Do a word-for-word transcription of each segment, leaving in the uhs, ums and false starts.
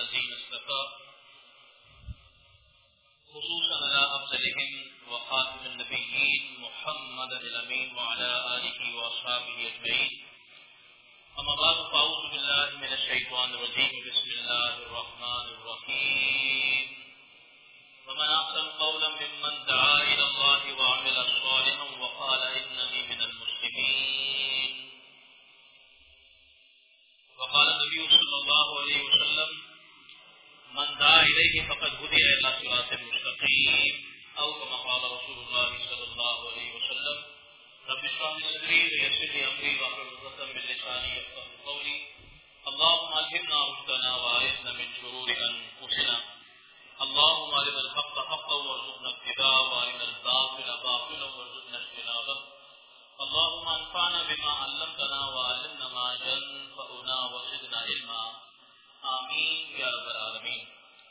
الذين اصطفى خصوصا على أفضلهم وخاتم النبيين محمد الأمين وعلى آله وأصحابه أجمعين. أما بعد فأعوذ بالله من الشيطان الرجيم. بسم الله الرحمن الرحيم. ومن أحسن قولا ممن دعا إلى الله وعمل صالحا وقال إنني من المسلمين. وقال النبي صلى الله عليه وسلم من دعا إليه فقد هدي إلى صراط مستقيم أو كما قال رسول الله صلى الله عليه وسلم. رب اشرح لي صدري ويسر لي أمري واحلل عقدة من لساني يفقهوا قولي. اللهم ألهمنا رشدنا وأعذنا من شرور أنفسنا. اللهم أرنا الحق حقا وارزقنا اتباعه وأرنا الباطل باطلا وارزقنا اجتنابه. اللهم انفعنا بما علمتنا وعلمنا ما ينفعنا وزدنا علما. آمین یا رب العالمین.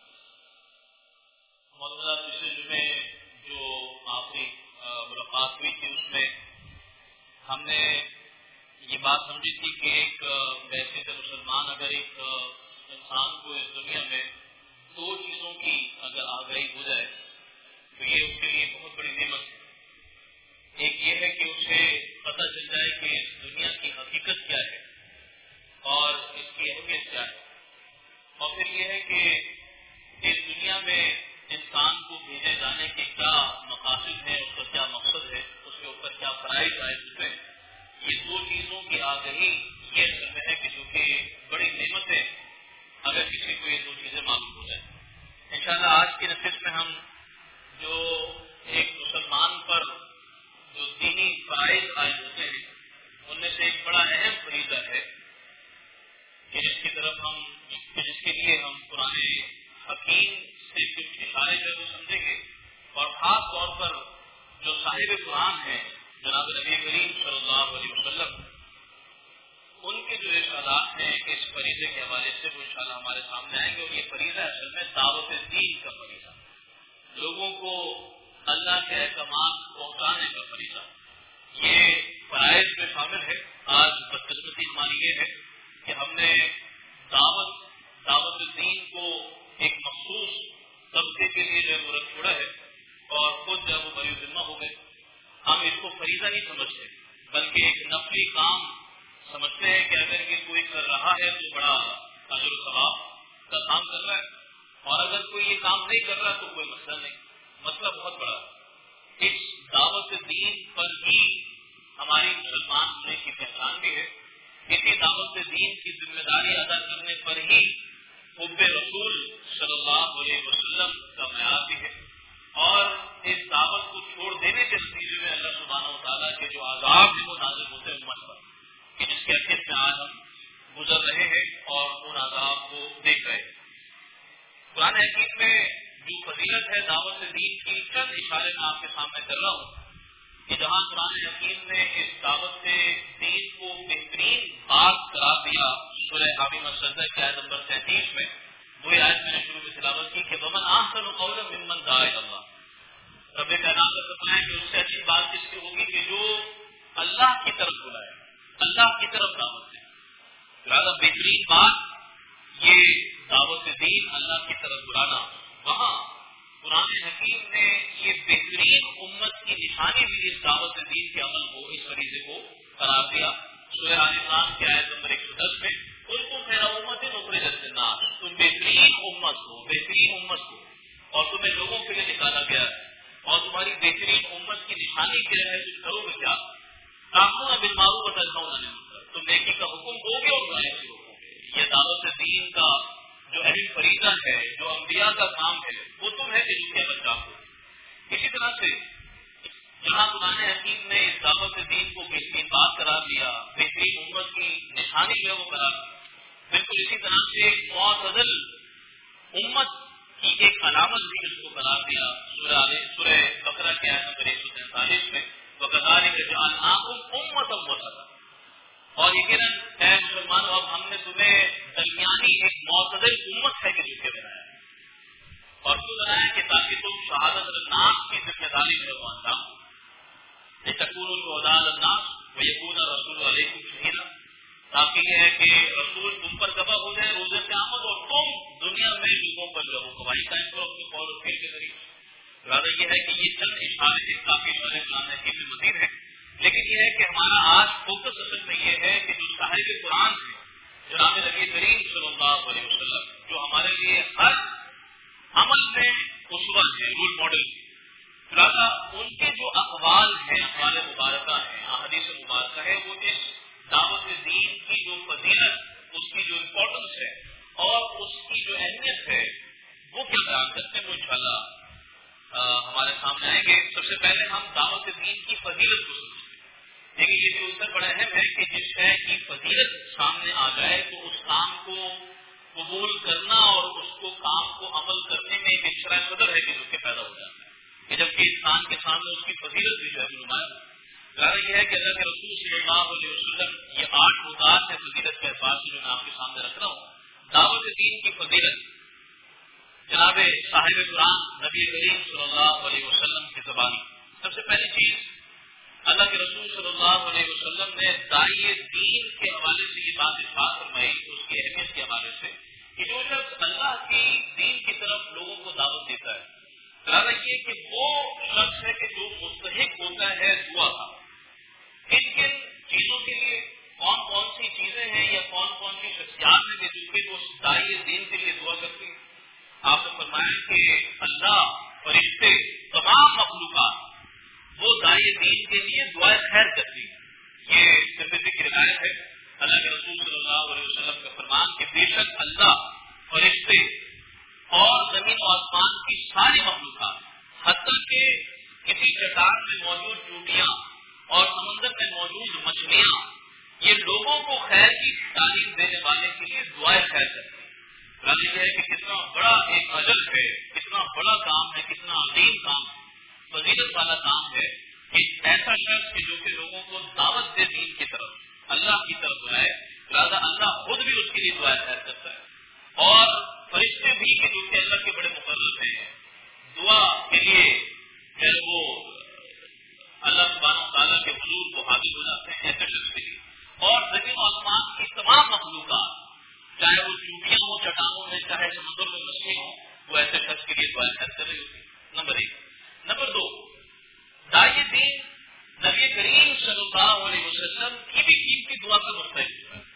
مولانا پچھلے جمعے جو آخری ملاقات ہوئی تھی اس میں ہم نے یہ بات سمجھی تھی کہ ایک ویسے تو مسلمان اگر ایک انسان کو اس دنیا میں دو چیزوں کی اگر آگاہی ہو جائے تو یہ اس کے لیے بہت بڑی نعمت ہے. ایک یہ ہے کہ اسے پتہ چل جائے کہ اس دنیا کی حقیقت کیا ہے اور اس کی اہمیت کیا ہے، اور پھر یہ ہے کہ اس دنیا میں انسان کو بھیجے جانے کے کیا مقاصد ہیں، اس کا کیا مقصد ہے، اس کے اوپر کیا فرائض عائد ہوتے ہیں. یہ دو چیزوں کی آگاہی یہ اصل میں ہے کہ جو کہ بڑی نعمت ہے اگر کسی کو یہ دو چیزیں معلوم ہو جائیں. انشاءاللہ آج کی نشست میں ہم جو ایک مسلمان پر جو دینی فرائض عائد ہوتے ہیں ان میں سے ایک بڑا اہم فریضہ ہے کہ جس کی طرف ہم جس کے لیے ہم قرآن حکیم سے کچھ اشارے جو وہ سمجھیں گے، اور خاص طور پر جو صاحب قرآن ہیں جناب نبی کریم صلی اللہ علیہ وسلم، ان کے جو ارشادات ہیں اس فریضے کے حوالے سے وہ انشاءاللہ ہمارے سامنے آئیں گے. اور یہ فریضہ اصل میں دعوت دین کا فریضہ، لوگوں کو اللہ کے احکامات پہنچانے کا فریضہ. یہ فرائض میں شامل ہے. آج بدقسمتی ہماری یہ ہے کہ ہم نے دعوت دعوت دین کو ایک مخصوص طبقے کے لیے جو ہے وہ رکھ چھوڑا ہے اور خود جو ہے وہ بری ذمہ ہو گئے. ہم اس کو فریضہ نہیں سمجھتے بلکہ ایک نفلی کام سمجھتے ہیں کہ اگر یہ کوئی کر رہا ہے تو بڑا اجر و ثواب کا کام کر رہا ہے، اور اگر کوئی یہ کام نہیں کر رہا تو کوئی مسئلہ نہیں. مسئلہ بہت بڑا ہے. اس دعوت دین پر ہی ہماری مسلمان ہونے کی پہچان بھی ہے. اسی دعوت دین کی ذمہ داری ادا کرنے پر ہی حب رسول صلی اللہ علیہ وسلم کا معیار بھی ہے. اور اس دعوت کو چھوڑ دینے کے نتیجے میں اللہ سبحانہ و تعالیٰ کے جو عذاب ہیں وہ نازل ہوتے ہیں امت پر، کہ جس کے اخیر میں آج ہم گزر رہے ہیں اور ان عذاب کو دیکھ رہے ہیں. قرآن حکیم میں جو فضیلت ہے دعوت دین کی چند اشارے میں آپ کے سامنے کر رہا ہوں کہ جہاں قرآن حکیم نے اس دعوت دین کو بہترین بات قرار دیا سورہ حامیم السجدہ کی آیت نمبر سینتیس میں، وہی آیت میں نے شروع میں تلاوت کی کہ ومن احسن قولا ممن دعا الی اللہ. رب کائنات کا فرمان ہے کہ اس سے اچھی بات کس کی ہوگی کہ جو اللہ کی طرف بلائے، اللہ کی طرف دعوت دے. لہٰذا بہترین بات یہ دعوت دین، اللہ کی طرف بلانا. وہاں قرآن حکیم نے یہ بہترین امت کی نشانی بھی اس دعوت دین کے عمل کو، اس فریضے کو قرار دیا. سورہ آل عمران کی آیت نمبر ایک سو دس میں کنتم خیر امۃ اخرجت للناس، تم بہترین امت ہو، بہترین امت ہو اور تمہیں لوگوں کے لیے نکالا گیا ہے. اور تمہاری بہترین امت کی نشانی کیا ہے؟ تم کرو گے کیا؟ تأمرون بالمعروف وتنہون عن المنکر، تم نیکی کا حکم دو گے اور برائی سے روکو گے. یہ دعوت دین کا جو اہم فریضہ ہے، جو انبیاء کا کام ہے، وہ تم ہے کہ جو کیا بچہ ہو. اسی طرح سے جہاں قرآن حکیم نے اس دعوت دین کو بہترین بات قرار دیا، بہترین امت کی نشانی جو ہے وہ قرار دی، بالکل اسی طرح سے معتدل امت کی ایک علامت بھی اس کو قرار دیا. سورہ سورہ بقرہ کی آیت نمبر ایک سو تینتالیس میں وَكَذَلِكَ جَعَلْنَاكُمْ أُمَّةً وَسَطًا، اور یقیناً اے مسلمانوں اب ہم نے تمہیں درمیانی ایک معتدل امت ہے کہ جو کہ بنایا. اور کیوں بنایا؟ کہ تاکہ تم شہادت الناس کی ذمہ داری جو ہے وہ انجام دو. لِتَكُونُوا شُهَدَاءَ عَلَى النَّاسِ وَيَكُونَ الرَّسُولُ عَلَيْكُمْ شَهِيدًا، تاکہ یہ ہے کہ رسول تم پر ذبح ہو جائے روز قیامت اور تم دنیا میں لوگوں پر جو گواہی قائم کرو اپنے قول اور فعل کے ذریعے. ارادہ یہ ہے کہ یہ چند اشارے ہیں کافی اشارے قرآن حکیم میں مزید ہیں، لیکن یہ ہے کہ ہمارا آج فوکس اصل میں یہ ہے کہ جو صاحب قرآن ہے جناب نبی کریم صلی اللہ علیہ وسلم، جو ہمارے لیے ہر عمل میں اسوہ ہے، رول ماڈل ہے، لہٰذا ان کے جو اقوال ہیں، اقوال مبارکہ ہیں، احادیث مبارکہ ہے، وہ اس دعوت دین کی جو فضیلت، اس کی جو امپورٹنس ہے اور اس کی جو اہمیت ہے وہ کیا بیان کرتے ہیں، وہ انشاءاللہ ہمارے سامنے آئیں گے. سب سے پہلے ہم دعوت دین کی فضیلت کو سمجھتے ہیں. دیکھیے یہ بھی عنصر بڑا اہم ہے کہ جس شے کی فضیلت سامنے آ جائے تو اس کام کو قبول کرنا اور اس کو کام کو عمل کرنے میں ایک اشرا صدر ہے کہ جو کہ پیدا ہو جاتا ہے کہ جبکہ انسان کے سامنے اس کی فضیلت بھی جو ہے نمایاں ظاہر یہ ہے کہ اللہ کے رسول صلی اللہ علیہ وسلم یہ آٹھ نکات ہے فضیلت کے اعتبار سے جو میں آپ کے سامنے رکھ رہا ہوں. دعوت دین کی فضیلت جناب صاحب قرآن نبی کریم صلی اللہ علیہ وسلم کی زبانی. سب سے پہلی چیز اللہ کے رسول صلی اللہ علیہ وسلم نے داعی دین کے حوالے سے یہ بات ارشاد فرمائی اس کی اہمیت کے حوالے سے کہ جو شخص اللہ کی دین کی طرف لوگوں کو دعوت دیتا ہے، لہٰذا یہ کہ وہ شخص ہے کہ جو مستحق ہوتا ہے دعا کا. کن کن چیزوں کے لیے کون کون سی چیزیں ہیں یا کون کون سی شخصیات ہیں کہ جو کہ وہ داعی دین کے لیے دعا کرتی ہیں. آپ نے فرمایا کہ اللہ، فرشتے، تمام مخلوقات وہ داعی دین کے لیے دعائے خیر کرتی ہیں. یہ ترمذی کی روایت ہے. اللہ کے رسول صلی اللہ علیہ وسلم کا فرمان کہ بے شک اللہ، فرشتے اور زمین و آسمان کی ساری مخلوقات، حتیٰ کہ کسی چٹان میں موجود چوٹیاں اور سمندر میں موجود مچھلیاں، یہ لوگوں کو خیر کی تعلیم دینے والے کے لیے دعائیں خیر کرتی ہیں. غرض یہ ہے کہ کتنا بڑا ایک اجر ہے، کتنا بڑا کام ہے، کتنا عظیم کام ہے، فضیلت والا کام ہے کہ ایسا شخص کہ جو کہ لوگوں کو دعوت دے دین کی طرف، اللہ کی طرف بلائے. لہٰذا اللہ خود بھی اس کے لیے دعائیں خیر کرتا ہے اور فرشتے بھی کہ جو کہ اللہ کے بڑے مقرر ہیں دعا کے لیے پھر وہ اللہ سبحانہ و تعالیٰ کے حضور کو حاضر ہو جاتے ہیں ایسے شخص کے لیے. اور زمین و آسمان کی تمام مخلوقات، چاہے وہ چوٹیاں ہوں چٹانوں میں، چاہے سمندر میں مچھلی ہوں، وہ ایسے شخص کے لیے دعائیں خیر کر رہی ہوتی ہے. نمبر ایک. نمبر دو، داعی دین نبی کریم صلی اللہ علیہ وسلم کی بھی قیمتی دعا کا مستحق ہوتا ہے.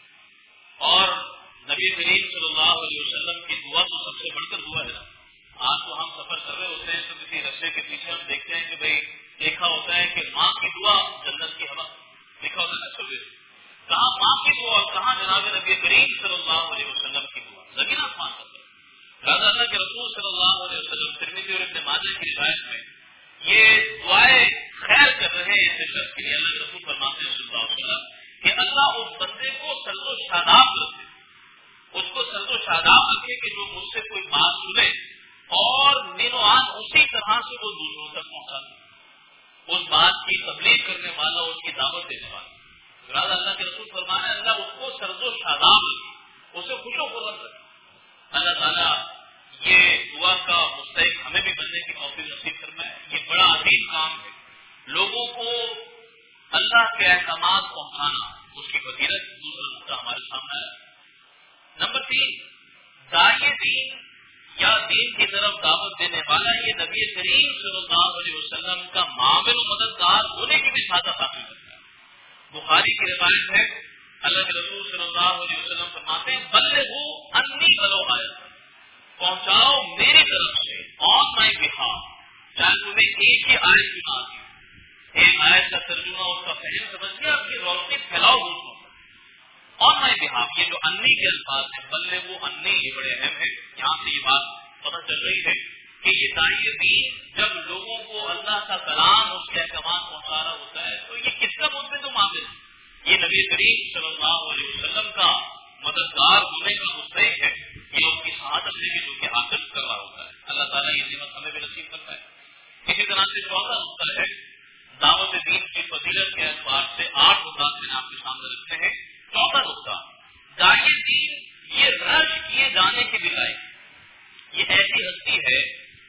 اور نبی کریم صلی اللہ علیہ وسلم کی دعا تو سب سے بڑھ کر دعا ہے. آج تو ہم سفر کر رہے ہوتے ہیں تو کسی رستے کے پیچھے ہم دیکھتے ہیں کہ بھائی لکھا ہوتا ہے کہ ماں کی دعا جنت کی ہوا، لکھا ہوتا ہے سب کہاں ماں کی دعا اور کہاں جناب نبی کریم صلی اللہ علیہ وسلم کی دعا، زمین آسمان کا فرق. لہٰذا اللہ کے رسول صلی اللہ علیہ وسلم ترمذی اور ابن ماجہ کی روایت میں یہ دعائیں خیر کر رہے ہیں اس شخص کے لیے. اللہ کے رسول فرماتے ہیں صلی اللہ علیہ وسلم کہ اللہ اس بندے کو سرد و شاداب رکھے، اس کو سرد و شاداب رکھے کہ جو مجھ سے کوئی بات سنے اور نینو آن اسی طرح سے وہ دوسروں تک پہنچا دے، اس بات کی تبلیغ کرنے والا، اس کی دعوت دینے والا. راز اللہ کے رسول فرمانا ہے اللہ اس کو سرد و شاداب رکھے، اسے خوش و خرم رکھے. اللہ تعالیٰ یہ دعا کا مستحق ہمیں بھی بننے کی توفیق نصیب فرمائے. یہ بڑا عظیم کام ہے، لوگوں کو اللہ کے احکامات پہنچانا، اس کی فضیلت. دوسرا نقطہ ہمارے سامنے ہے. نمبر تین، داعی دین یا دین کی طرف دعوت دینے والا یہ نبی کریم صلی اللہ علیہ وسلم کا معاون و مددگار ہونے کی بھی سعادت حاصل کرتا ہے. بخاری کی روایت ہے اللہ کے رسول صلی اللہ علیہ وسلم فرماتے ہیں بلغوا انی ولو آیۃ، پہنچاؤ میری طرف سے آن مائی بہاف، چاہے تمہیں ایک ہی آیت سنا دی. ایک آیت کا ترجمہ اس کا فہم سمجھ گیا، آپ کی روشنی پھیلاؤ دوسروں آن مائی بہاف. یہ جو انی کے الفاظ ہیں بلغوا انی، یہ بڑے اہم ہیں. یہاں سے یہ بات پتہ چل رہی ہے کہ یہ داعی دین جب لوگوں کو اللہ کا کلام، اس کے احکامات پہنچا رہا ہوتا ہے تو یہ کس کا مدد و معامل ہے؟ یہ نبی کریم صلی اللہ علیہ وسلم کا مددگار ہونے کا مستحق ہے. یہ اس کی شہادت سے بھی جو کہ حاصل کر رہا ہوتا ہے. اللہ تعالیٰ یہ نعمت ہمیں بھی نصیب کرتا ہے. اسی طرح سے چوتھا نقطہ ہے دعوت دین کی فضیلت کے اعتبار سے آٹھ نقطات میں آپ کے سامنے رکھتے ہیں. چوتھا نقطہ، داعی دین یہ رش کیے جانے کے بجائے یہ ایسی ہستی ہے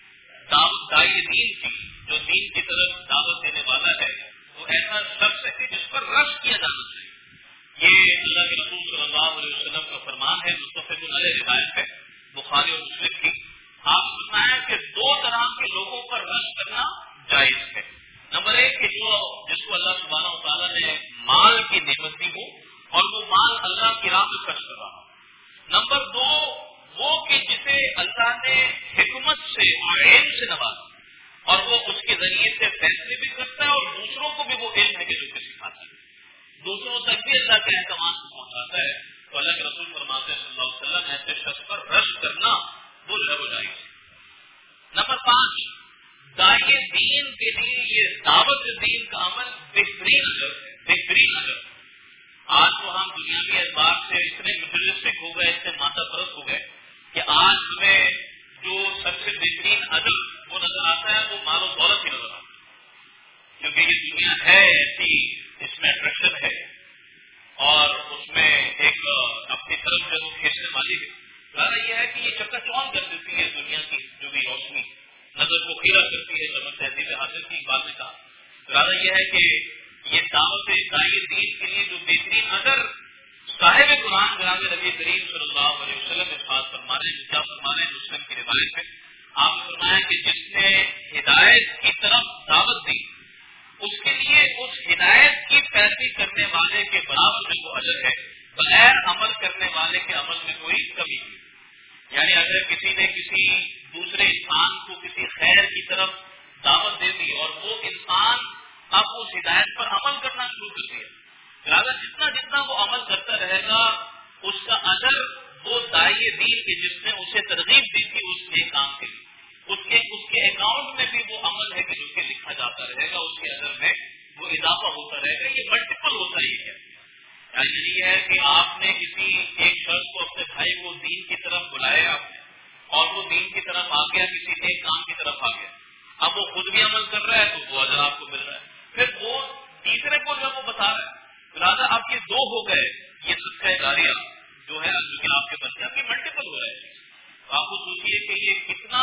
دعوت داعی دین کی جو دین کی طرف دعوت دینے والا ہے، وہ ایسا شخص ہے جس پر رش کیا جانا چاہیے. یہ اللہ کے رسول صلی اللہ علیہ وسلم کا فرمان ہے، متفق علیہ روایت ہے بخاری اور مسلم کی. آپ نے فرمایا کہ دو طرح کے لوگوں پر رشک کرنا جائز ہے. نمبر ایک کہ جو جس کو اللہ سبحانہ و تعالیٰ نے مال کی نعمت دی ہو اور وہ مال اللہ کی راہ میں خرچ کر رہا ہو. نمبر دو وہ کہ جسے اللہ نے حکمت سے اور علم سے نوازا اور وہ اس کے ذریعے سے فیصلے بھی کرتا ہے اور دوسروں کو بھی وہ علم ہے کہ جو کہ سکھاتا ہے، دوسروں تک بھی اللہ کے احکامات کو پہنچاتا ہے. تو اللہ کے رسول فرماتے ہیں صلی اللہ علیہ وسلم ایسے شخص پر رشک کرنا وہ جو ہے وہ جائز ہے. نمبر پانچ، داعی دین کے لیے یہ دعوت دین کا عمل بہترین اجر ہے، بہترین اجر. آج تو ہم دنیاوی اعتبار سے اتنے مٹیریلسٹک ہو گئے، اتنے مادہ پرست ہو گئے کہ آج ہمیں جو سب سے بہترین اجر وہ نظر آتا ہے وہ مال و دولت ہی نظر آتا ہے، کیونکہ یہ دنیا ہے ایسی، اس میں اٹریکشن ہے اور اس میں ایک اپنی طرف سے وہ کھینچنے والی ہے. ظاہر یہ ہے کہ یہ چکا چوند کر دیتی ہے دنیا کی جو بھی روشنی نظر کو خیرہ کرتی ہے. چمک تہذیب حاصل کی بات نے کہا. ظاہر یہ ہے کہ یہ دعوت داعی دین کے لیے جو بہترین اجر صاحب قرآن جناب نبی کریم صلی اللہ علیہ وسلم ارشاد فرما رہے ہیں، کیا فرما رہے ہیں؟ مسلم کی روایت ہے آپ نے فرمایا کہ جس نے ہدایت کی طرف دعوت دی اس کے لیے اس ہدایت کی پیروی کرنے والے کے برابر میں وہ اجر ہے، بغیر عمل کرنے والے کے عمل میں کوئی کمی نہیں. یعنی اگر کسی نے کسی دوسرے انسان کو کسی خیر کی طرف دعوت دے دی اور وہ انسان اب اس ہدایت پر عمل کرنا شروع کر دیا، لہٰذا جتنا جتنا وہ عمل کرتا رہے گا اس کا اجر وہ داعی دین کی جس نے اسے ترغیب دی تھی اس کے کام کے لیے اس کے اس کے اکاؤنٹ میں بھی وہ عمل ہے کہ جو کہ لکھا جاتا رہے گا، اس کے اجر میں وہ اضافہ ہوتا رہے گا. یہ ملٹیپل ہوتا ہی ہے. یعنی یہ ہے کہ آپ نے کسی ایک شخص کو اپنے بھائی کو دین کی طرف بلایا آپ نے اور وہ دین کی طرف آ گیا، کسی نیک کام کی طرف آ گیا، اب وہ خود بھی عمل کر رہا ہے تو وہ اجر آپ کو مل رہا ہے، پھر وہ تیسرے کو جب وہ بتا رہا ہے، لہٰذا آپ کے دو ہو گئے. یہ صدقہ جاریہ جو ہے جو کہ آپ کے بچے آپ کے ملٹیپل ہو رہے ہیں. آپ کو سوچیے کہ یہ کتنا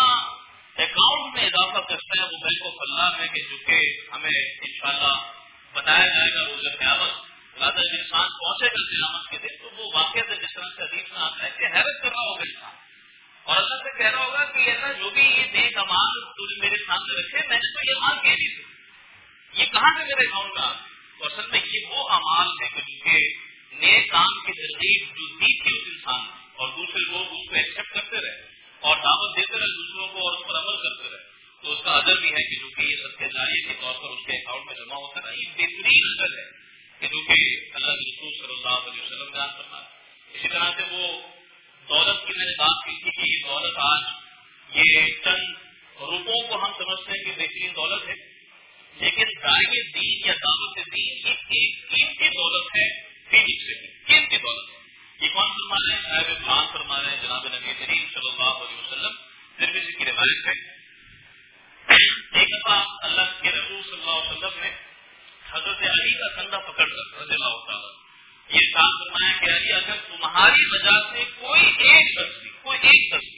اکاؤنٹ میں اضافہ کرتا ہے وہ بینک آف اللہ میں کہ جو کہ ہمیں انشاءاللہ بتایا جائے گا روز قیامت. لہٰذا جب انسان پہنچے گا قیامت کے دن تو وہ واقعہ جس طرح سے حدیث میں آتا ہے کہ حیرت کر رہا ہوگا انسان اور اللہ سے کہہ رہا ہوگا کہ اللہ جو بھی یہ نیک اعمال تو نے میرے سامنے رکھے میں نے تو یہ اعمال کیے نہیں تھے، یہ کہاں سے میرے اکاؤنٹ میں آ گئے؟ تو اصل میں یہ وہ اعمال ہے کہ جو کہ نیک کام کی ترغیب جو دی تھی اس انسان نے اور دوسرے لوگ اس کو ایکسپٹ کرتے رہے اور دعوت دیتے رہے دوسروں کو اور اس پر عمل کرتے رہے تو اس کا اجر بھی ہے کہ جو کہ یہ صدقہ جاریہ کے طور پر اس کے اکاؤنٹ میں جمع ہوتا ہے. یہ بہترین اجر ہے کہ جو کہ اللہ کے رسول صلی اللہ علیہ وسلم بیان کرنا ہے. اسی طرح سے وہ دولت کی میں نے بات کی تھی کہ یہ دولت آج یہ چند روپوں کو ہم سمجھتے ہیں کہ بہترین دولت ہے، لیکن داعی دین یا دعوت دین یہ ایک قیمتی دولت ہے، فیجک سے قیمتی دولت ہے. یہ کون فرما رہے ہیں؟ صاحب قرآن فرما رہے ہیں جناب نبی کریم صلی اللہ علیہ وسلم. ترمذی کی روایت ہے ایک دفعہ اللہ کے رسول صلی اللہ علیہ وسلم نے حضرت علی کا کندھا پکڑ کر رضی اللہ تعالیٰ یہ کام فرمایا کہ علی اگر تمہاری وجہ سے کوئی ایک شخص کوئی ایک شخص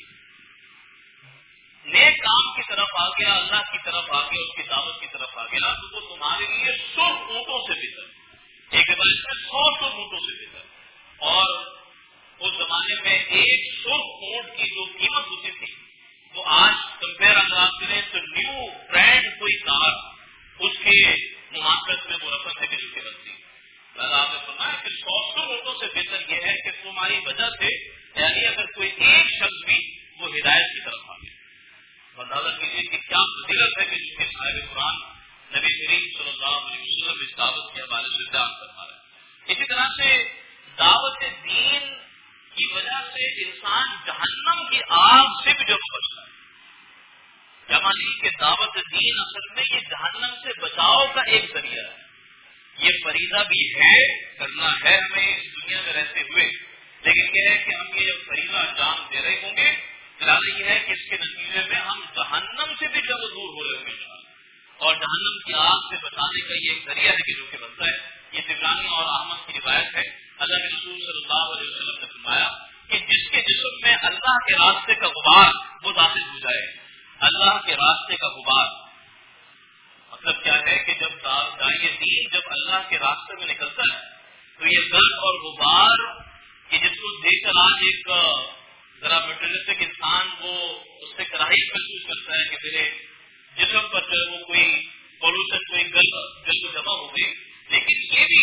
نیک کام کی طرف آ گیا، اللہ کی طرف آ گیا، اس کی دعوت کی طرف آ گیا تو وہ تمہارے لیے سو اونٹوں سے بہتر، ایک روایت میں سو سو اونٹوں سے بہتر. اور اس زمانے میں ایک سو اونٹ کی جو قیمت ہوتی تھی وہ آج کمپیئر اگر آپ کریں تو نیو برانڈ کوئی کار اس کے مماثلت میں وہ رقم ہے کہ جو کہ بنتی ہے. آپ نے فرمایا کہ سو سو اونٹوں سے بہتر یہ ہے کہ تمہاری وجہ سے یعنی اگر کوئی ایک شخص بھی وہ ہدایت کی طرف آ گیا. اندازہ کیجیے کہ کیا فضیلت ہے کہ جس کے صاحب قرآن نبی کریم صلی اللہ علیہ وسلم اس دعوت کے حوالے سے بیان فرما رہے ہیں. اسی طرح سے دعوت دین کی وجہ سے انسان جہنم کی آگ سے بھی جب بچتا ہے. یعنی کہ دعوت دین اصل میں یہ جہنم سے بچاؤ کا ایک ذریعہ ہے. یہ فریضہ بھی ہے، کرنا ہے ہمیں اس دنیا میں رہتے ہوئے، لیکن یہ ہے کہ ہم یہ فریضہ انجام دے رہے ہوں گے ارادہ یہ ہے کہ اس کے نتیجے میں ہم جہنم سے بھی جب دور ہو رہے ہوں گے اور جہنم کی آگ سے بچانے کا یہ ایک ذریعہ ہے کہ جو کہ بنتا ہے. یہ طبرانی اور احمد کی روایت ہے. اللہ کے رسول صلی اللہ علیہ وسلم نے فرمایا کہ جس کے جسم میں اللہ کے راستے کا غبار وہ داخل ہو جائے. اللہ کے راستے کا غبار مطلب کیا ہے کہ جب داعی دین جب اللہ کے راستے میں نکلتا ہے تو یہ گرد اور غبار کہ جس کو دیکھ کر آج ایک ذرا مٹریلسٹک انسان وہ اس سے کراہیت محسوس کرتا ہے کہ میرے جسم پر جو ہے وہ کوئی پولوشن کوئی گل گل جمع ہو گئی، لیکن یہ بھی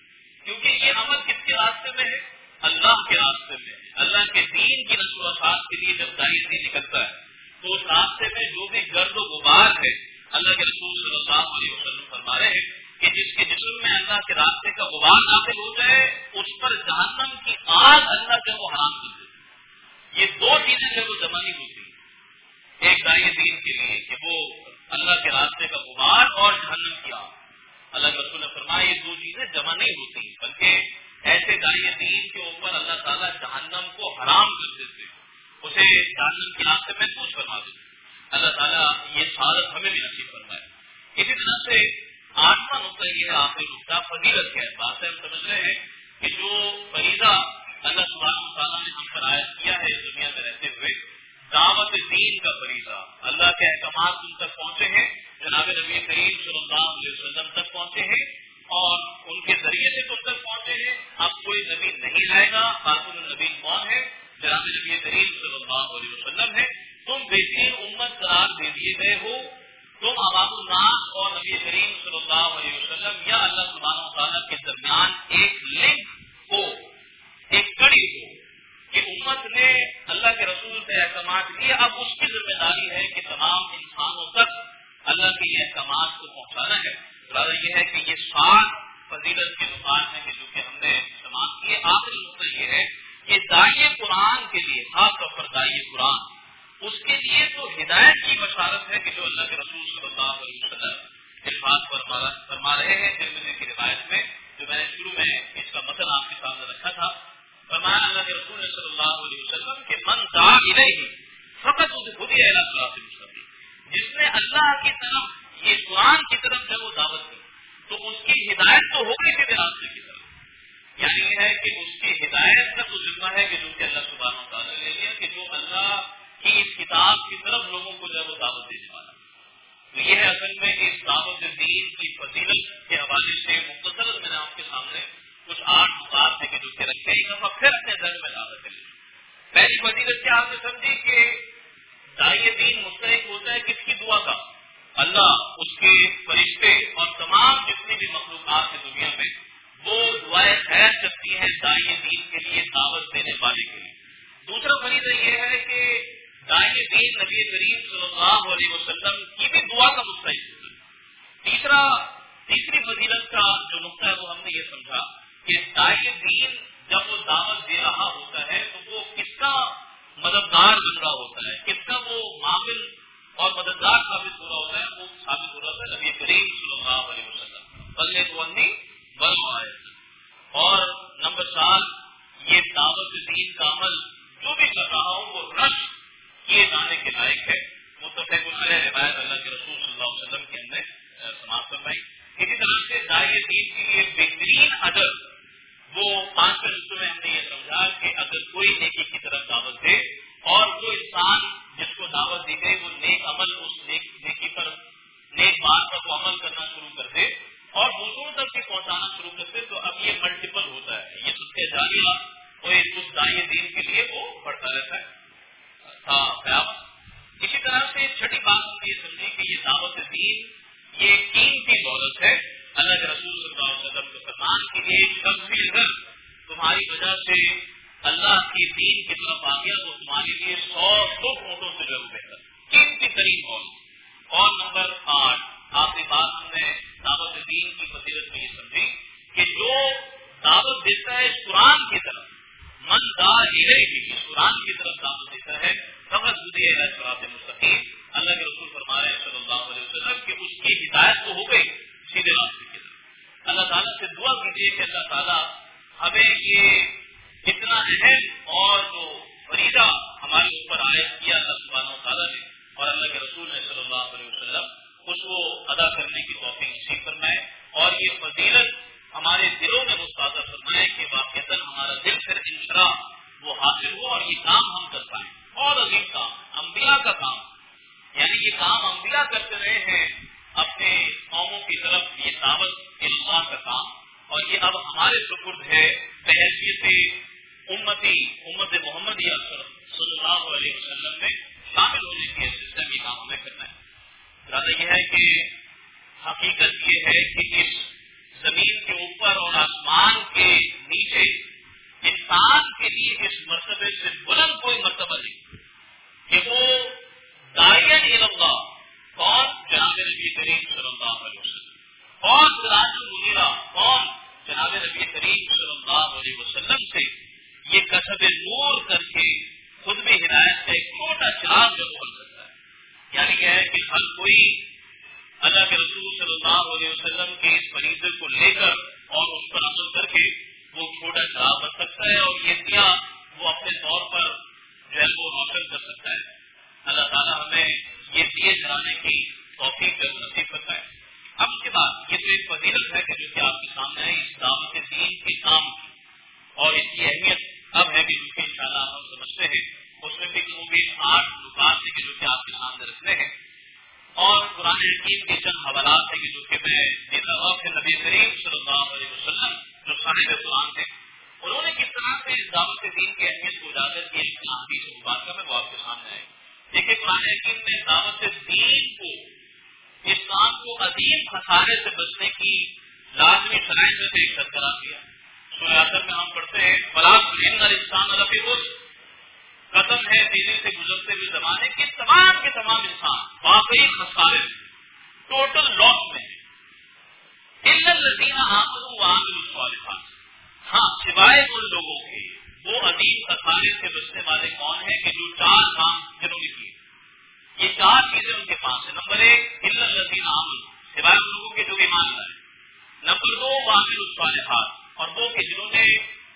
کیونکہ یہ عمل کس کے راستے میں ہے؟ اللہ کے راستے میں ہے۔ اللہ کے دین کی نشر و اشاعت کے لیے جب داعی دین نکلتا ہے تو اس راستے میں جو بھی گرد و غبار ہے، اللہ کے رسول صلی اللہ علیہ وسلم فرما رہے ہیں کہ جس کے جسم میں اللہ کے راستے کا غبار داخل ہو جائے اس پر جہنم کی آگ اللہ جو وہ حرام کر دیتے۔ یہ دو چیزیں جو وہ جمع نہیں ہوتی ایک داعی دین کے لیے کہ وہ اللہ کے راستے کا غبار اور جہنم کی آگ۔ اللہ کے رسول نے فرمایا یہ دو چیزیں جمع نہیں ہوتی، بلکہ ایسے داعی دین کے اوپر اللہ تعالیٰ جہنم کو حرام کر دیتے، اسے جہنم کی آگ سے محفوظ فرما دیتے۔ اللہ تعالیٰ یہ سعادت ہمیں بھی نصیب فرمائے۔ اسی طرح سے آٹھواں نقطہ یہ ہے، آخری نقطہ فضیلت کے اعتبار سے ہم سمجھ رہے ہیں کہ جو فریضہ اللہ سبحانہ وتعالیٰ نے ہم پر عائد کیا ہے اس دنیا میں رہتے ہوئے، دعوت دین کا فریضہ، اللہ کے احکامات تم تک پہنچے ہیں، جناب نبی کریم صلی اللہ علیہ وسلم تک پہنچے ہیں اور ان کے ذریعے سے تم تک پہنچے ہیں۔ اب کوئی نبی نہیں آئے گا، خاتم النبی کون ہے؟ جناب نبی کریم صلی اللہ علیہ وسلم ہے۔ تم بہترین امت قرار دے دیے گئے ہو، تم عوام الناس اور نبی کریم صلی اللہ علیہ وسلم یا اللہ سبحانہ وتعالیٰ کے درمیان ایک لنک ہو، ایک کڑی ہو کہ امت نے اللہ کے رسول سے احکامات لیے، اب اس کی ذمہ داری ہے کہ تمام انسانوں تک اللہ کے یہ احکامات کو پہنچانا ہے۔ لہٰذا یہ ہے کہ یہ سات فضیلت کے نقاط ہیں کہ جو کہ ہم نے سماعت کیے۔ آخری نقطہ یہ ہے کہ داعی قرآن کے لیے، خاص طور پر داعی قرآن، اس کے لیے تو ہدایت کی بشارت ہے کہ جو اللہ کے رسول صلی اللہ علیہ وسلم اس بات پر فرما رہے ہیں ترمذی کی روایت میں، جو میں نے شروع میں اس کا متن آپ کے سامنے رکھا تھا۔ فرمایا اللہ کے رسول نے صلی اللہ علیہ وسلم کہ من دعا الیہ فقط ہدی الی صراط مستقیم، جس نے اللہ کی طرف یہ قرآن کی طرف جب وہ دعوت دی تو اس کی ہدایت تو ہو گئی سیدھے راستے کی طرف، یعنی یہ ہے کہ اس کی ہدایت کا تو ذمہ ہے کہ جو کہ اللہ سبحانہ وتعالیٰ نے لے لیا کہ جو اللہ کی اس کتاب کی طرف لوگوں کو جو ہے وہ دعوت دینے والا۔ تو یہ ہے اصل میں اس دعوت دین کی فضیلت کے حوالے سے مختصر میں نے آپ کے سامنے کچھ آٹھ نقاط تھے کہ جو کہ رکھے، ایک دفعہ پھر اپنے ذہن میں دعوت لیں۔ پہلی فضیلت کیا آپ نے سمجھی کہ داعی دین مستحق ہوتا ہے کس کی دعا کا؟ اللہ، اس کے فرشتے اور تمام جتنی بھی مخلوقات ہیں دنیا میں، وہ دعائیں خیر کرتی ہیں داعی دین کے لیے، دعوت دینے والے کے لیے۔ دوسرا فریضہ یہ ہے کہ داعی دین نبی کریم صلی اللہ علیہ وسلم کی بھی دعا کا مستحق ہوتا ہے۔ تیسرا تیسری فضیلت کا جو نقطہ ہے وہ ہم نے یہ سمجھا کہ داعی دین جب وہ دعوت دے رہا ہوتا ہے تو وہ کس کا مددگار بن رہا ہوتا ہے، کس کا وہ معاون اور مددگار ثابت ہو رہا ہوتا ہے، وہ ثابت ہو رہا ہوتا ہے نبی کریم صلی اللہ علیہ وسلم بلے گوندی بل۔ اور نمبر چار، یہ دعوت دین کا عمل جو بھی کر رہا ہوں وہ رش کیے جانے کے لائق ہے۔ متفق علیہ روایت اللہ کے رسول صلی اللہ علیہ وسلم کی ہم نے سماعت فرمائی۔ اسی طرح سے داعی دین کے لیے بہترین اجر وہ پانچ نقطوں میں ہم نے یہ سمجھا کہ اگر کوئی نیکی کی طرف دعوت دے اور وہ انسان جس کو دعوت دی گئی وہ نیک عمل اس نیک نیکی پر نیک بات پر وہ عمل کرنا شروع کر دے اور دوسروں تک بھی پہنچانا شروع کر دے تو اب یہ ملٹیپل ہوتا ہے، یہ سب سے جاریہ کوئی اس داعی دین کے لیے وہ بڑھتا رہتا ہے۔ اسی طرح سے چھٹی بات ہم نے یہ سمجھی کہ یہ دعوت دین یہ قیمتی دولت ہے۔ اللہ کے رسول صلی اللہ علیہ وسلم کے فرمان کی ایک شخص بھی اگر تمہاری وجہ سے اللہ کی دین کی طرف آ گیا تو تمہارے لیے سو سو فوٹوں سے ضرور بہتر، قیمتی ترین دولت۔ اور نمبر آٹھ آخری بات ہم نے دعوت دین کی فضیلت میں یہ سمجھی کہ جو دعوت دیتا ہے اس قرآن کی طرف، من دعا الیہ، اس قرآن کی طرف دعوت دیتا ہے، فقط ہدی الی صراط مستقیم، اللہ کے رسول فرما رہے ہیں صلی اللہ علیہ وسلم کہ اس کی ہدایت تو ہو گئی سیدھے راستے کی طرف۔ اللہ تعالیٰ سے دعا کیجیے کہ اللہ تعالیٰ ہمیں یہ اتنا اہم اور جو فریضہ ہمارے اوپر عائد کیا اللہ سبحانہ وتعالیٰ نے اور اللہ کے رسول نے صلی اللہ علیہ وسلم، اس کو ادا کرنے کی توفیق نصیب فرمائے اور یہ فضیلت ہمارے دلوں میں مستعار فرمائے کہ واقعتاً ہمارا دل پھر انشراح وہ حاصل ہو اور یہ کام ہم کر پائیں۔ اور عظیم کام، انبیاء کا کام، یعنی یہ کام انبیاء کرتے رہے ہیں اپنے قوموں کی طرف، یہ دعوت اللہ کا کام اور یہ اب ہمارے سپرد ہے بحیثیت امتی امت محمدیہ صلی اللہ علیہ وسلم میں شامل ہونے کی حیثیت سے یہ کام ہمیں کرنا ہے۔ زیادہ یہ ہے کہ حقیقت یہ ہے کہ اس زمین کے اوپر اور آسمان کے نیچے انسان کے لیے اس مرتبے سے بلند کوئی مرتبہ نہیں کہ وہ داعیہ الی اللہ کون جناب نبی کریم صلی اللہ علیہ وسلم، کون سراج المنیرہ کون جناب نبی کریم صلی اللہ علیہ وسلم سے یہ کسب نور کر کے خود بھی ہدایت کا ایک چھوٹا چراغ جو بن سکتا ہے۔ یعنی یہ ہے کہ ہر کوئی اللہ کے رسول صلی اللہ علیہ وسلم کے اس فریضے کو لے کر اور اس پر عمل کر کے وہ چھوٹا چراغ بن سکتا ہے اور یہ دیا وہ اپنے طور پر جو ہے وہ روشن کر سکتا ہے۔ اللہ تعالیٰ ہمیں یہ دیے جلانے کی توفیق نصیب کرتا ہے۔ اب اس کے بعد یہ تو ایک فضیلت ہے کہ جو کہ آپ کے سامنے ہے اس دعوت دین کے کام کی اور اس کی اہمیت اب ہے کہ جو کہ انشاءاللہ ہم سمجھتے ہیں اس میں بھی وہ بھی آٹھ نکات ہے کہ جو کہ آپ کے سامنے رکھنے ہیں اور قرآن حکیم کے چند حوالات ہیں کہ جو کہ میں دیتا ہوں کہ نبی کریم صلی اللہ علیہ وسلم جو صاحب قرآن تھے انہوں نے کس طرح سے اس دعوت دین کی اہمیت کو اجاگر کیا اس حدیث مبارکہ میں وہ آپ کے سامنے آئے۔ دیکھیے قرآن حکیم نے دعوت دین کو اس کام کو عظیم خسارے سے بچنے کی لازمی شرائط میں سے ایک شرط قرار دیا۔ سورہ اثر میں ہم پڑھتے ہیں فلاح ان انسان الفی قدم ہے تیزی سے گزرتے ہوئے زمانے کے تمام کے تمام انسان واقعی خسارے میں ٹوٹل لاس میں ہیں۔ الا الذین آمنوا وعملوا الصالحات، ہاں سوائے ان لوگوں کے وہ عظیم خسارے سے بچنے والے کون ہیں کہ جو چار کام جنہوں نے کیے۔ یہ چار چیزیں ان کے پاس ہیں۔ نمبر ایک الا الذین آمنوا، سوائے ان لوگوں کے جو ایمان لائے۔ نمبر دو وعملوا الصالحات، اور وہ کہ جنہوں نے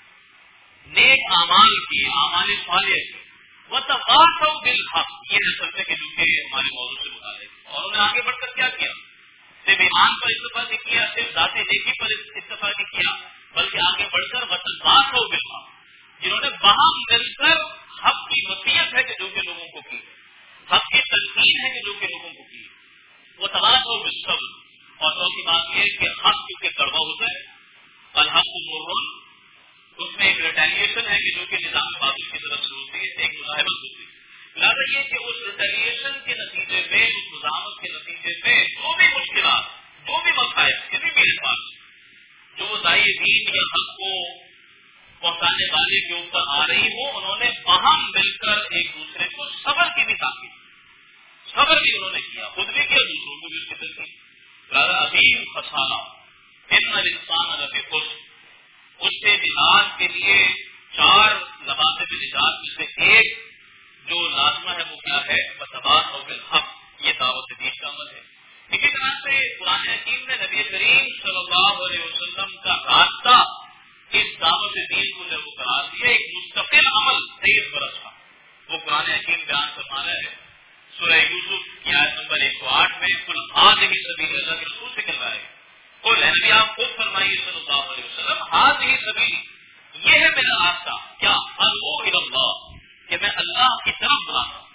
نیک اعمال کیے، اعمال صالح کیے۔ وتواصوا بالحق، یہ ہے سب سے کہ جو کہ ہمارے موضوع سے متعلق، اور انہوں نے آگے بڑھ کر کیا کیا؟ صرف ایمان پر اتفاق نہیں کیا، صرف ذاتی نیکی پر اتفاق نہیں کیا، بلکہ آگے بڑھ کر وتواصوا بالحق، جنہوں نے باہم مل کر حق کی وصیت ہے کہ جو کہ لوگوں کو کی، حق کی تلقین ہے کہ جو کہ لوگوں کو کی، وہ تواصوا بالصبر، اور چوتھی بات یہ کہ حق کیونکہ کڑوا ہوتا ہے، الحق مرن، اس میں ایک ریٹیلیشن ہے کہ جو کہ نظام بادل کی طرف سے ہوتی ہے، ایک مزاحمت ہوتی ہے۔ لہٰذا یہ کہ اس ریٹیلیشن کے نتیجے میں، اس مزاحمت کے نتیجے میں جو بھی مشکلات، جو بھی مسائل کسی بھی اعتبار سے جو داعی دین یا حق کو پہنچانے والے کے اوپر آ رہی ہو، انہوں نے باہم مل کر ایک دوسرے کو صبر کی بھی تاکید، صبر بھی انہوں نے کیا، خود بھی کیا، دوسروں کو بھی اس کی تلقین۔ لہٰذا عظیم خسارہ ان الانسان لفی خسر، اس سے نجات کے لیے چار لوازم نجات میں سے ایک جو لازمہ ہے وہ کیا ہے؟ وتواصوا بالحق، یہ دعوت دین کا عمل ہے۔ اسی طرح سے قرآن حکیم نے نبی کریم صلی اللہ علیہ وسلم کا راستہ اس دعوت دین کو جب قرار دیا ایک مستقل عمل تیز برس کا، وہ قرآن حکیم بیان فرمانا ہے سورہ یوسف کی آیت نمبر ایک سو آٹھ میں قل ھذہ سبیل، اللہ کے رسول سے کہلوائے قل، اے نبی آپ خود فرمائیے صلی اللہ علیہ وسلم ھذہ سبیل، یہ ہے میرا راستہ، کیا ادعو الی اللہ، کہ میں اللہ کی طرف بلاتا ہوں۔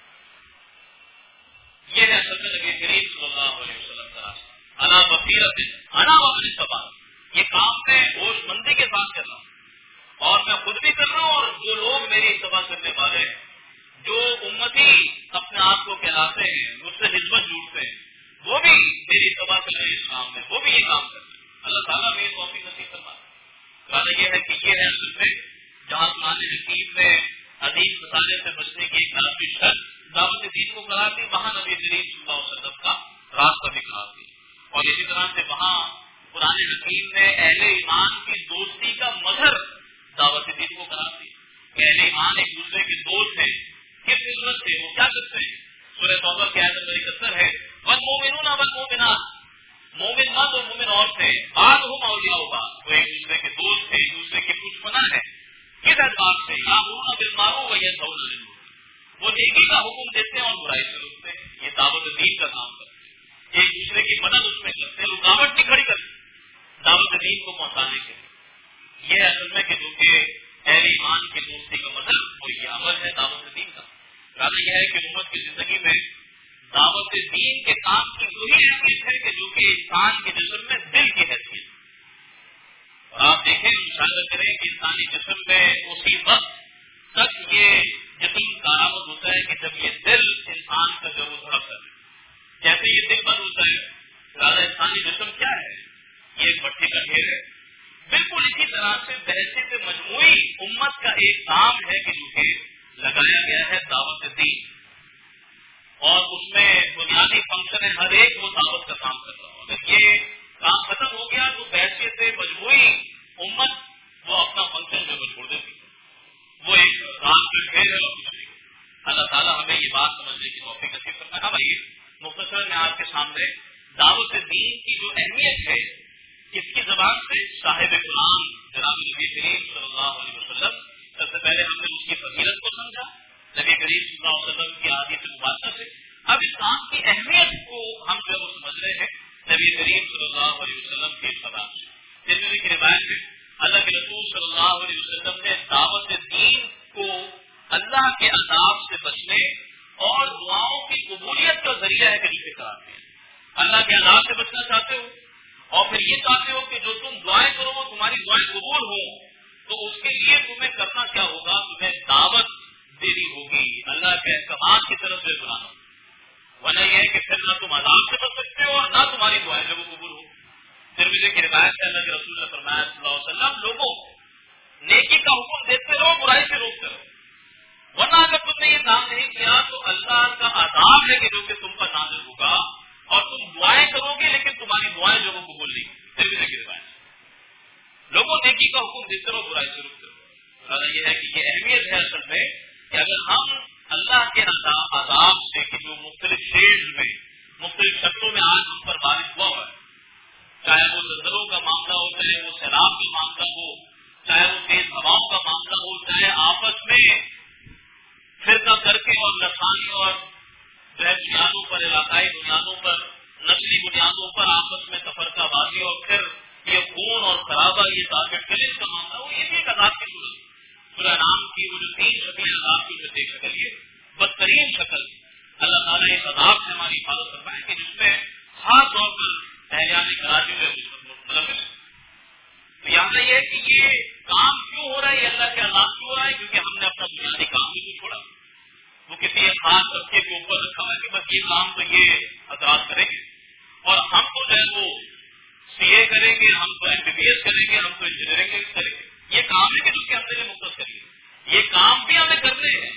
یہ ہے اصل میں نبی کریم صلی اللہ علیہ وسلم کا راستہ، انا بصیرۃ انا ومن اتبعني، یہ کام میں ہوش مندی کے ساتھ کر رہا ہوں اور میں خود بھی کر رہا ہوں، اور جو لوگ میری اتباع کرنے والے ہیں، جو امتی اپنے آپ کو کہلاتے ہیں، مجھ سے نسبت جوڑتے ہیں، وہ بھی میری اتباع کر رہے ہیں اس کام میں، وہ بھی یہ کام کر رہے ہیں۔ اللہ تعالیٰ میری توفیق نصیب فرمائے۔ کہنا یہ ہے کہ یہ ہے اصل میں جہاں قرآن حکیم میں عظیم خسارے سے بچنے کی ایک لازمی شرط دعوت دین کو قرار دی، وہاں نبی کریم صلی اللہ علیہ وسلم کا راستہ بھی قرار دی، اور اسی طرح سے وہاں قرآن حکیم نے اہل ایمان کی دوستی کا مظہر دعوت دین کو قرار دی کہ اہل ایمان ایک دوسرے کے دوست ہیں، کس عزت سے وہ کیا کرتے ہیں۔ سورہ توبہ کی آیت نمبر اکہتر ہے والمؤمنون والمؤمنات، مومن مرد اور مومن عورتیں بعضهم اولیاء بعض، وہ ایک دوسرے کے دوست ہیں، ایک دوسرے کے کچھ پناہ ہیں، کس اعتبار سے؟ یامرون بالمعروف وینہون عن المنکر، وہ نیکی کا حکم دیتے ہیں اور برائی سے روکتے ہیں، یہ دعوت دین کا کام کرتے ہیں، ایک دوسرے کی مدد اس میں کرتے ہیں، رکاوٹ نہیں کھڑی کرتے دعوت دین کو پہنچانے کے لیے۔ یہ اصل میں کہ جو کہ اہل ایمان کی دوستی کا مطلب وہ یہ عمل ہے دعوت دین کا۔ کہنا یہ ہے کہ امت کی زندگی میں دعوت دین کے کام کی وہی حیثیت ہے کہ جو کہ انسان کے جسم میں دل کی حیثیت، مشاہدہ کریں کہ انسانی جسم میں اسی وقت تک یہ جسم کارآمد ہوتا ہے کہ جب یہ دل انسان کا جو دھڑکتا ہے، جیسے یہ دل بند ہوتا ہے، لہٰذا انسانی جسم کیا ہے؟ یہ ایک مٹی کا ڈھیر ہے۔ بالکل اسی طرح سے بحثیت مجموعی امت کا ایک کام ہے کہ جو کہ لگایا گیا ہے دعوت دین، اور اس میں بنیادی فنکشن ہے ہر ایک وہ دعوت کا کام کر رہا ہوں۔ اگر یہ کام ختم ہو گیا تو بحثیت مجموعی امت وہ اپنا فنکشن جو چھوڑ دیتی ہے، وہ ایک کام کا ڈھیر ہے اور کچھ نہیں۔ اللہ تعالیٰ ہمیں یہ بات سمجھنے کی توفیق نصیب کرنا ہے۔ بھائی مختصر میں آپ کے سامنے دعوت دین کی جو اہمیت ہے اس کی زبان سے صاحب قرآن جناب نبی کریم صلی اللہ علیہ وسلم، سب سے پہلے ہم نے اس کی فضیلت کو سمجھا نبی کریم صلی اللہ علیہ وسلم کی حدیث مبارکہ سے۔ اب اس کام کی اہمیت کو ہم جو ہے وہ سمجھ رہے ہیں نبی کریم صلی اللہ علیہ وسلم کی زبان سے۔ ترمذی کی روایت ہے اللہ کے رسول صلی اللہ علیہ وسلم نے دعوت دین کو اللہ کے عذاب سے بچنے اور دعاؤں کی قبولیت کا ذریعہ ہے کہ نیچے قرار دیا۔ اللہ کے عذاب سے بچنا چاہتے ہو اور پھر یہ چاہتے ہو کہ جو تم دعائیں کرو وہ تمہاری دعائیں قبول ہو، تو اس کے لیے تمہیں کرنا کیا ہوگا؟ تمہیں دعوت دینی ہوگی، اللہ کے احکامات کی طرف سے بلانا ہوگا، ورنہ یہ ہے کہ پھر نہ تم عذاب سے بچ سکتے ہو اور نہ تمہاری دعائیں جو وہ قبول ہو۔ ترمذی کی روایت ہے اللہ کے رسول نے فرمایا صلی اللہ علیہ وسلم، لوگوں نیکی کا حکم دیتے رہو، برائی سے روکتے رہو، ورنہ اگر تم نے یہ کام نہیں کیا تو اللہ کا عذاب ہے کہ جو کہ تم پر نازل ہوگا، اور تم دعائیں کرو گے لیکن تمہاری دعائیں جو وہ قبول نہیں ہوگی۔ ترمذی کی روایت، لوگوں نیکی کا حکم دیتے رہو، برائی سے روکتے رہو۔ لہٰذا یہ ہے کہ یہ اہمیت ہے اصل میں کہ اگر ہم اللہ کے عذاب سے کہ جو مختلف شیڈز میں مختلف شکلوں میں آج ہم پر بارش ہوا ہوا ہے، چاہے وہ زلزلوں کا معاملہ ہو، چاہے وہ سیلاب کا معاملہ ہو، چاہے وہ تیز ہواؤں کا معاملہ ہو، چاہے آپس میں فرقہ کر کے اور لسانی اور جو ہے بنیادوں پر، علاقائی بنیادوں پر، نسلی بنیادوں پر آپس میں تفرقہ بازی اور پھر یہ خون اور خرابہ، یہ تاکہ کلش کا معاملہ ہو، یہ بھی ایک عذاب کی صورت۔ سورہ نام کی وہ جو تین شکلیں عذاب کی ایک شکل، یہ بدترین شکل اللہ تعالیٰ اس عذاب سے ہماری حفاظت فرمائے کہ جس میں خاص طور پر اہلیان کراچی میں ملوث ہے۔ تو یہاں یہ ہے کہ یہ کام کیوں ہو رہا ہے، یہ اللہ کے عذاب کیوں ہو رہا ہے؟ کیونکہ ہم نے اپنا بنیادی کام بھی چھوڑا، وہ کسی ایک خاص طبقے کے اوپر رکھا ہے کہ بس یہ کام تو یہ حضرات کریں گے اور ہم تو جو ہے وہ سی اے کریں گے، ہم تو ایم بی بی ایس کریں گے، ہم تو انجینئرنگ کریں گے۔ یہ کام ہے کہ جو کہ ہم نے مختص کریے، یہ کام بھی ہمیں کرنے ہیں۔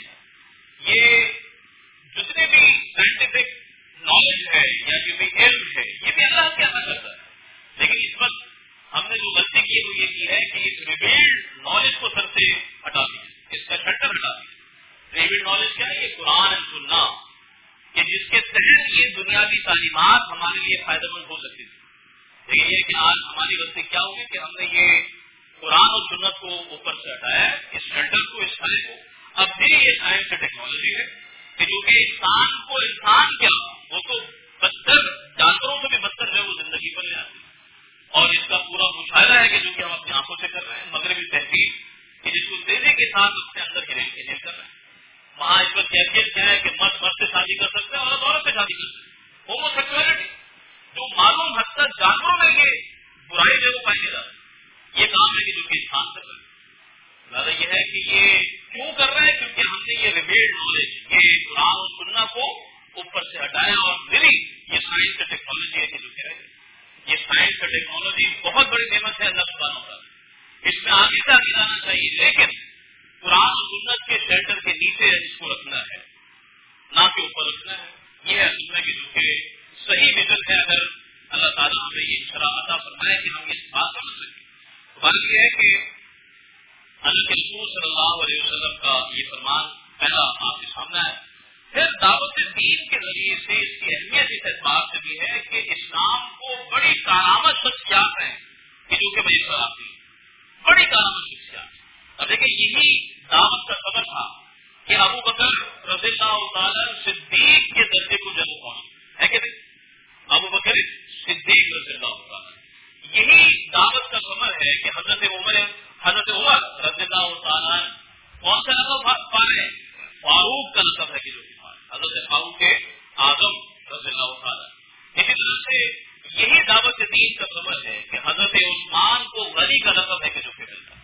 یہ جتنے بھی سائنٹیفک نالج ہے یا جو بھی علم ہے یہ بھی اللہ کیا نہ کرتا ہے، لیکن اس وقت ہم نے جو غلطی کی وہ یہ کی ہے کہ اس ریویلڈ نالج کو سر سے ہٹا دیا، اس کا شٹر ہٹا دیا۔ ریویلڈ نالج کیا ہے؟ یہ قرآن اور سننا، کہ جس کے تحت یہ دنیاوی تعلیمات ہمارے لیے فائدہ مند ہو سکتی تھی، لیکن یہ کہ آج ہماری غلطی کیا ہوگی کہ ہم نے یہ قرآن اور سنت کو اوپر سے ہٹایا، اس شٹر کو، اس سائے کو۔ اب بھی یہ سائنس اور ٹیکنالوجی ہے کہ جو کہ انسان کو انسان کیا وہ تو بدتر جانوروں سے بھی بدتر جو ہے وہ زندگی پر لے آتی ہے، اور اس کا پورا مشاہدہ ہے کہ جو کہ ہم اپنی آنکھوں سے کر رہے ہیں۔ مغربی تحقیق کہ جس کو تیزی کے ساتھ اپنے اندر گرے کر رہے ہیں، وہاں اس وقت کیفیت کیا ہے کہ مرد مرد سے شادی کر سکتے ہیں اور عورت سے شادی کر سکتے ہیں، ہومو سیکسولیٹی، جو معلوم حد تک جانوروں میں یہ برائی جو وہ پائی جا رہی ہے، یہ کام ہے کہ جو کہ انسان کر رہے ہیں۔ لہٰذا یہ ہے کہ یہ کیوں کر رہے ہیں؟ کیونکہ ہم نے یہ ریویلڈ نالج، یہ قرآن اور سننا کو اوپر سے ہٹایا، اور ملی یہ سائنس اور ٹیکنالوجی ہے کہ جو کہہ رہے ہیں، یہ سائنس اور ٹیکنالوجی بہت بڑی نعمت ہے اللہ سبحانہ و تعالیٰ، اس میں آگے سے آگے جانا چاہیے، لیکن قرآن اور سنت کے شیلٹر کے نیچے اس کو رکھنا ہے، نہ کہ اوپر رکھنا ہے۔ یہ ہے سننا کی جو کہ صحیح ویژن ہے، اگر اللہ تعالیٰ ہمیں یہ شرح عطا فرمائے کہ ہم یہ بات سمجھ سکیں۔ بات یہ ہے کہ اللہ کے رسول صلی اللہ علیہ وسلم کا یہ فرمان پہلا آپ کے سامنے ہے، پھر دعوت دین کے ذریعے سے اس کی اہمیت اس اعتبار سے بھی ہے کہ اسلام کو بڑی کارآمد شخصیات ہیں کہ جو کہ میسر آتی ہیں، بڑی کارآمد شخصیات۔ اب دیکھیں یہی دعوت کا سبب تھا کہ ابو بکر رضی اللہ تعالیٰ صدیق کے درجے کو جب پہنچا ہے کہ نہیں، ابو بکر صدیق رضی اللہ تعالیٰ، یہی دعوت کا سبب ہے کہ حضرت عمر حضرت عمر رضی اللہ تعالیٰ کون سا لقب پا رہے ہیں؟ فاروق کا لقب ہے کہ جو حضرت فاروق کے اعظم رضی اللہ تعالیٰ۔ اسی طرح سے یہی دعوت دین کا سبب ہے کہ حضرت عثمان کو غنی کا لقب ہے کہ جو کہ ملتا ہے۔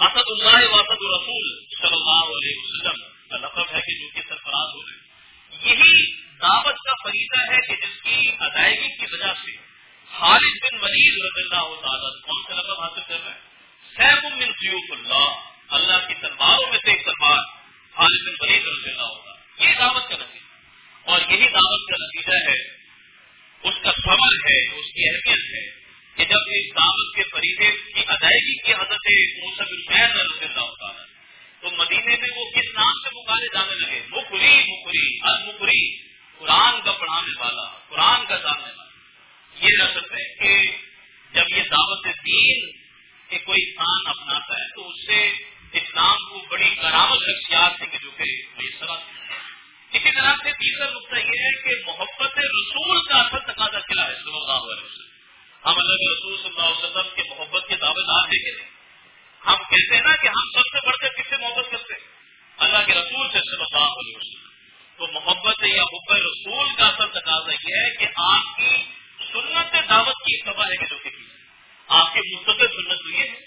اسد اللہ و اسد رسول صلی اللہ علیہ وسلم کا لقب ہے کہ جو کہ سرفراز ہو گئے. یہی دعوت کا فریضہ ہے کہ جس کی ادائیگی کی وجہ سے خالد بن ولید رضی اللہ تعالیٰ کون سا لقب حاصل کر رہے ہیں؟ سیف من سیوف اللہ, اللہ کی تلواروں میں سے ایک تلوار خالد بن ولید رضی اللہ تعالیٰ. یہ دعوت کا نتیجہ اور یہی دعوت کا نتیجہ ہے, اس کا ثمر ہے, اس کی اہمیت ہے کہ جب اس دعوت کے فریضے کی ادائیگی کی حضرت موسیٰ بن عمیر رضی اللہ تعالیٰ تو مدینے میں وہ کس نام سے پکارے جانے لگے؟ مقری, مقری, المقری, قرآن کا پڑھانے والا, قرآن کا جاننے والا. یہ اصل ہے کہ جب یہ دعوت دین کہ کوئی انسان اپناتا ہے تو اس سے اسلام کو بڑی کرامت شخصیات ہیں کہ جو کہ میسر آتی ہے. اسی طرح سے تیسرا نقطہ یہ ہے کہ محبت رسول کا اصل تقاضا کیا ہے صلی اللہ علیہ وسلم. ہم اللہ کے رسول صلی اللہ علیہ وسلم کے محبت کے دعوے دار ہیں کہ نہیں؟ ہم کہتے ہیں نا کہ ہم سب سے بڑھ کر کس سے محبت کرتے ہیں؟ اللہ کے رسول سے صلی اللہ علیہ وسلم. تو محبت یا حب رسول کا اصل تقاضا یہ ہے کہ آپ کی سنت دعوت کی اتباع ہے کہ جو کہ آپ کی مستقل سنت ہوئی ہے,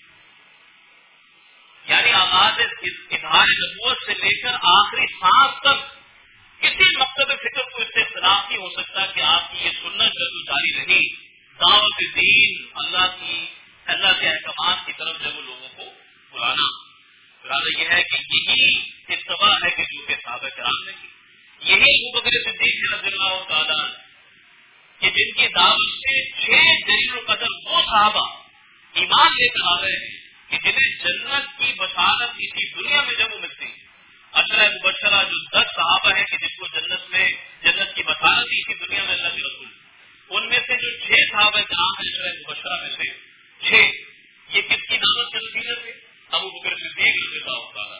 یعنی آغاز اظہار نبوت سے لے کر آخری سانس تک کسی مقصد فکر کو اس سے اختلاف نہیں ہو سکتا کہ آپ کی یہ سنت جو جاری رہی دعوت دین, اللہ کی اللہ کے احکامات کی طرف جب وہ لوگوں کو بلانا. بلانا یہ ہے کہ یہی اتباع ہے کہ جو کہ صحابہ کرام نے کی. یہی ابو بکر صدیق رضی اللہ تعالیٰ کہ جن کی دعوت سے چھ جلیل القدر وہ صحابہ ایمان لے کر آ رہے ہیں کہ جنہیں جنت کی بشارت اسی دنیا میں جب وہ ملتی ہے. عشرہ مبشرہ جو دس صحابہ ہیں کہ جس کو جنت میں جنت کی بشارت اسی دنیا میں اللہ کے رسول, ان میں سے جو چھ صحابہ کرام ہیں عشرہ مبشرہ میں سے چھ, یہ کس کی دعوت کے نتیجے سے؟ ابو بکر صدیق رضی اللہ تعالیٰ.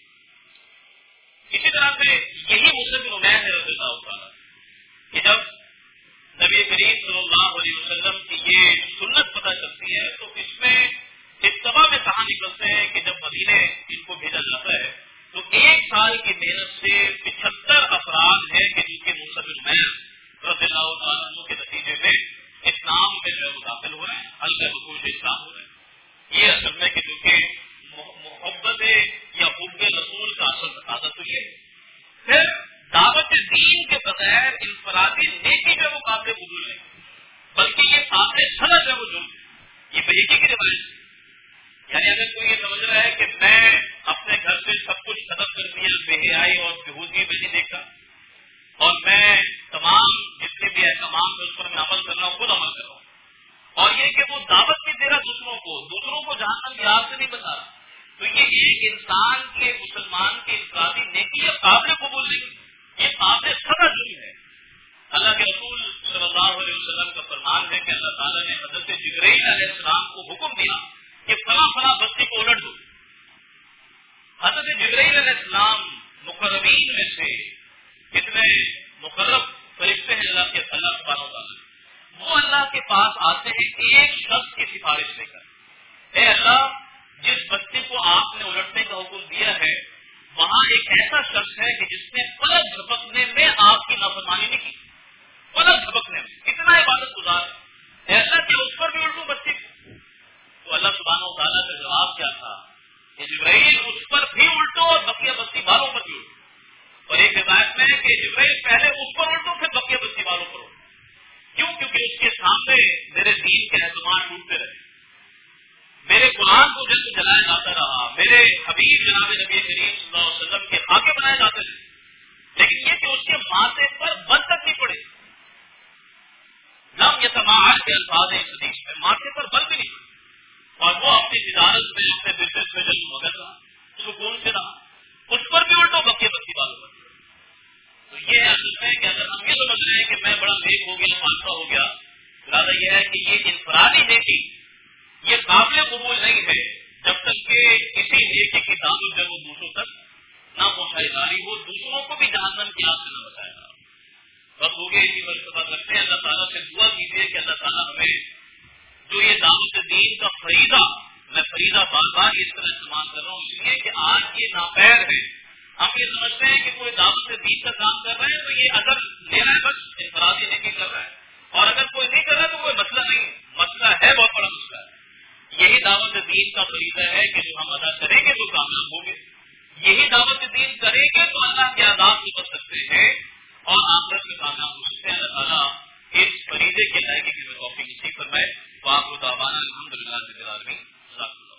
اسی طرح سے یہی مصعب بن عمیر رضی اللہ تعالیٰ کہ جب نبی کریم صلی اللہ علیہ وسلم کی یہ سنت پتہ چلتی ہے تو اس میں اتباع میں کہاں نکلتے ہیں کہ جب مدینے ان کو بھیجا جاتا ہے تو ایک سال کی محنت سے پچہتر افراد ہیں کہ جن کے مصعب بن عمیر رضی اللہ تعالیٰ کے نتیجے میں اسلام میں جو ہے وہ داخل ہو رہے ہیں, اللہ رسول سے اسلام ہو رہے ہیں. یہ اصل میں کہ جو کہ محبت یا حب رسول کا اصل تقاضا تو یہ ہے. پھر دعوت دین کے بغیر انفرادی نیکی جو وہ قابل قبول نہیں, بلکہ یہ قابل سند ہے وہ جرم ہے. یہ بہیجی کی روایت ہے. یعنی اگر کوئی یہ سمجھ رہا ہے کہ میں اپنے گھر سے سب کچھ ختم کر دیا, بے حیائی اور بےہودگی میں نہیں دیکھا, اور میں تمام جتنے بھی احکامات ہیں اس پر میں عمل کر رہا ہوں, خود عمل کر رہا ہوں, اور یہ کہ وہ دعوت بھی دے رہا دوسروں کو, دوسروں کو جہنم کی آگ سے نہیں بتا رہا, تو یہ ایک انسان کے مسلمان کے انفرادی نیکی یہ قابل قبول نہیں, یہ قابل سزا جرم ہے. اللہ کے رسول صلی اللہ علیہ وسلم کا فرمان ہے کہ اللہ تعالیٰ نے حضرت جبرائیل علیہ السلام کو حکم دیا کہ فلاں فلاں بستی کو الٹ دو. حضرت جبرائیل علیہ السلام مقربین میں سے کتنے مقرب فرشتے ہیں اللہ کے, اللہ سبحانہ وتعالیٰ وہ اللہ کے پاس آتے ہیں ایک شخص کی سفارش لے کر, اے اللہ جس بستی کو آپ نے الٹنے کا حکم دیا ہے وہاں ایک ایسا شخص ہے کہ جس نے پلک جھپکنے میں آپ کی نافرمانی نہیں کی, پلک جھپکنے میں کتنا عبادت گزار ہے, ایسا کہ اس پر بھی الٹوں بستی کو. تو اللہ سبحانہ وتعالیٰ کا جواب کیا تھا کہ جبرائیل اس پر بھی الٹو اور بقیہ بستی والوں پر بھی الٹو. اور ایک روایت میں ہے کہ جبرائیل پہلے اس پر الٹو پھر بقیہ بستی والوں پر الٹو. کیوں؟ کیونکہ اس کے سامنے میرے دین کے اہتمام ٹوٹتے رہے, میرے قرآن کو جلد جلایا جاتا رہا, میرے حبیب جناب نبی کریم صلی اللہ علیہ وسلم کے خاکے بنائے جاتے رہے, لیکن یہ کہ اس کے ماتھے پر بل تک نہیں پڑے. لم یتماعر کے الفاظ ہیں اس حدیث میں, ماتھے پر بل بھی نہیں پڑے, اور وہ اپنی تجارت میں اپنے بزنس میں جلد مگر رہا, سکون سے رہا, اس پر بھی الٹو بقیہ بستی والوں پر. تو یہ اصل میں کہ اگر ہم یہ سمجھ رہے ہیں کہ میں بڑا نیک ہو گیا, فالتہ ہو گیا, لہٰذا یہ ہے کہ یہ انفرادی نیکی یہ قابل قبول نہیں ہے جب تک کہ کسی نیکی کی دعوت جب وہ دوسروں تک نہ پہنچائی جا رہی ہو, دوسروں کو بھی جہنم کی آگ سے نہ بچایا جا رہا. بس ہو گئے اسی مرتبہ کرتے ہیں, اللہ تعالیٰ سے دعا کیجیے کہ اللہ تعالیٰ ہمیں جو یہ دعوت دین کا فریضہ, میں فریضہ بار بار اس طرح استعمال کر رہا ہوں اس لیے کہ آج یہ ناپید ہے. ہم یہ سمجھتے ہیں کہ کوئی دعوت دین کا کام کر رہے ہیں تو یہ اگر لے رہا ہے بس انفرادی نیکی کر رہا ہے, اور اگر کوئی نہیں کر رہا ہے تو کوئی مسئلہ نہیں, مسئلہ ہے, بہت بڑا مسئلہ ہے. یہی دعوت دین کا فریضہ ہے کہ جو ہم ادا کریں گے تو کامیاب ہوں گے. یہی دعوت دین کریں گے تو اللہ کے عذاب سے بچ سکتے ہیں اور آخرت میں کامیاب ہو سکتے ہیں. اللہ تعالیٰ اس فریضے کے لائق کی توفیق نصیب فرمائے. وآخر دعوانا الحمدللہ رب العالمین.